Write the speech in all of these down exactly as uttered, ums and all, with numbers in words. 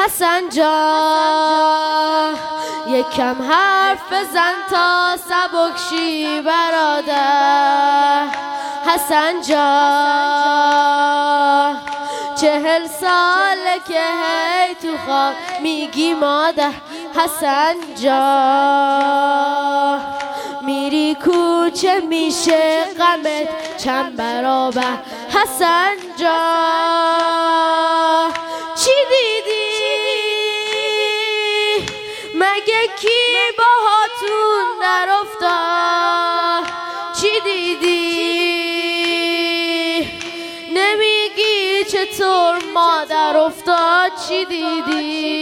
حسن جان یکم حرف بزن تا سبک شی برادر. حسن جان چهل ساله که هی تو خواب میگی مادر. حسن جان میری کوچه میشه غمت چند برابر. حسن جان چی دیدی مگه کی باهاتون نرفتاد؟ چی دیدی نمیگی چطور مادر افتاد؟ چی دیدی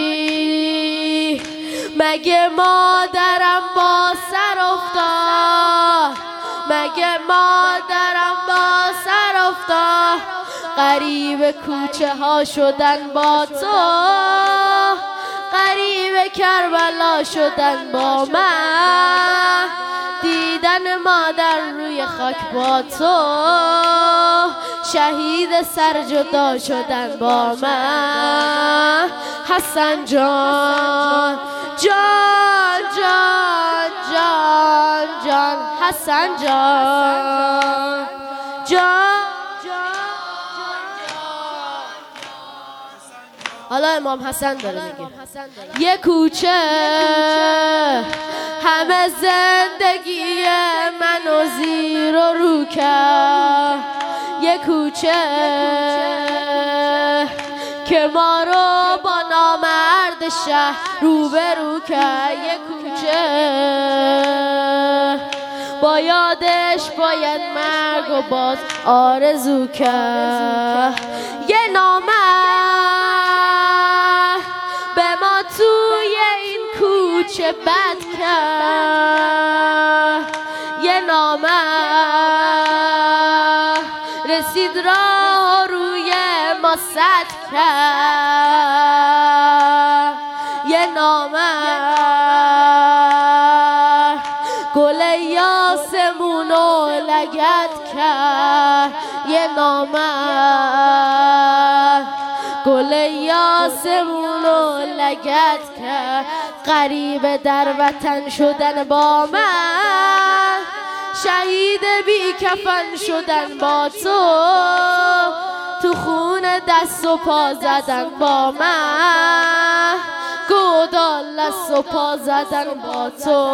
مگه مادرم با سر افتاد؟ مگه مادرم با سر افتاد؟ غریب کوچه ها شدن با تو، غریب کربلا شدن با من، دیدن مادر روی خاک با تو، شهید سر جدا شدن با من. حسن جان جان جان جان جان حسن جان جان. حالا امام حسن داره میگه یه کوچه همه زندگی منو زیر و رو کرد، یه کوچه که ما رو با نامرد شهر روبرو کرد، یه کوچه با یادش باید مرگ و باز آرزو کرد. یه نامرد به ما توی این کوچه بد کرد، یه نامرد رسید راه روی ما سد کرد، یه نامرد گل یاسمونو لگد کرد، یه نامرد گل یاسمونو لگد کرد. غریب در وطن شدن با من، شهید بی کفن شدن با تو، تو خون دست و پا زدن با من، گودال دست و پا زدن با تو.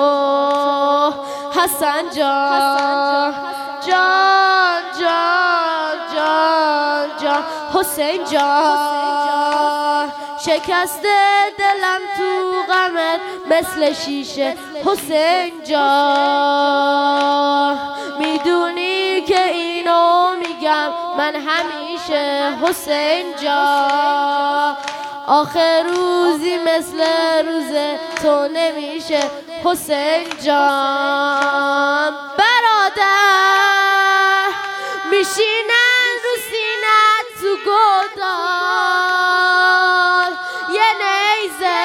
حسن جان جان جان جان جان حسین جان شکست دلم تو غمت مثل شیشه. حسین جان میدونی که اینو میگم من همیشه. حسین جان آخر روزی مثل روز تو نمیشه. حسین جان برادر میشینن رو سینت تو گودال، یه نیزه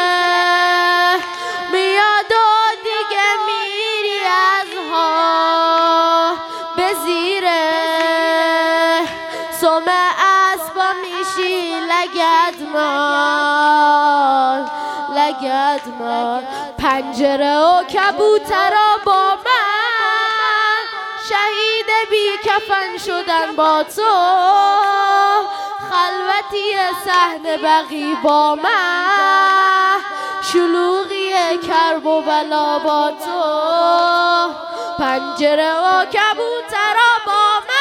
میاد و دیگه میری از ها به زیره سوم اسبا میشی لگد مال لگد مال. پنجره و کبوترا با من، شهید بی کفن شدن با تو، خلوتی صحنه بقی با من، شلوغی کرب و بلا با تو. پنجره و کبوترا با من،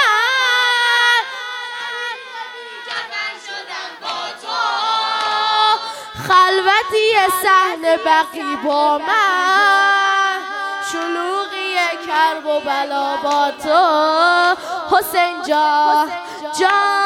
خلوتی صحنه بقی با من، شلوغی کرب و بلا با تو. حسین جان جان